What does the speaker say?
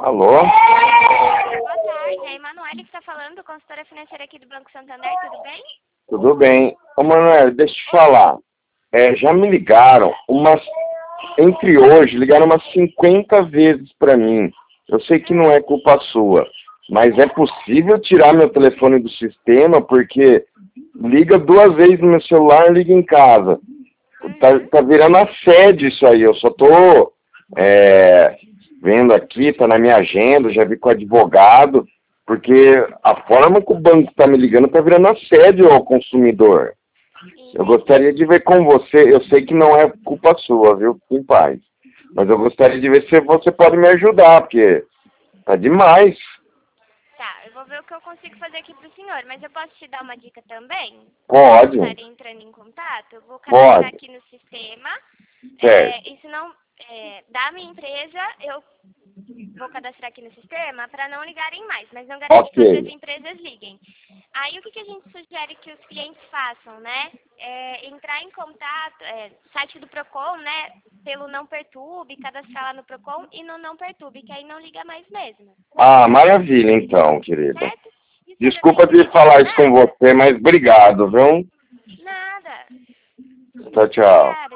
Alô? Boa tarde, é a Emanuele que está falando, consultora financeira aqui do Banco Santander, tudo bem? Tudo bem. Ô, Manuel, deixa eu te falar. Já me ligaram entre hoje, ligaram umas 50 vezes para mim. Eu sei que não é culpa sua, mas é possível tirar meu telefone do sistema porque liga 2 vezes no meu celular e liga em casa. Tá virando assédio isso aí. Eu só tô vendo aqui, tá na minha agenda, já vi com o advogado, porque a forma que o banco tá me ligando tá virando assédio ao consumidor. Eu gostaria de ver com você, eu sei que não é culpa sua, viu? Fique em paz. Mas eu gostaria de ver se você pode me ajudar, porque tá demais. Tá, eu vou ver o que eu consigo fazer aqui pro senhor, mas eu posso te dar uma dica também? Pode. Para estar entrando em contato, eu vou cadastrar Pode. aqui no sistema, Certo. e se não, da minha empresa, eu vou cadastrar aqui no sistema para não ligarem mais, mas não garante que Ok. outras empresas liguem. Aí o que a gente sugere que os clientes façam, né? Entrar em contato, site do Procon, né? Pelo Não Perturbe, cadastrar lá no Procon e no Não Perturbe, que aí não liga mais mesmo. Ah, maravilha então, querida. Certo? E o senhor Desculpa pretende de falar isso com nada? você, mas obrigado, viu? Nada. Tchau, tchau. Obrigada.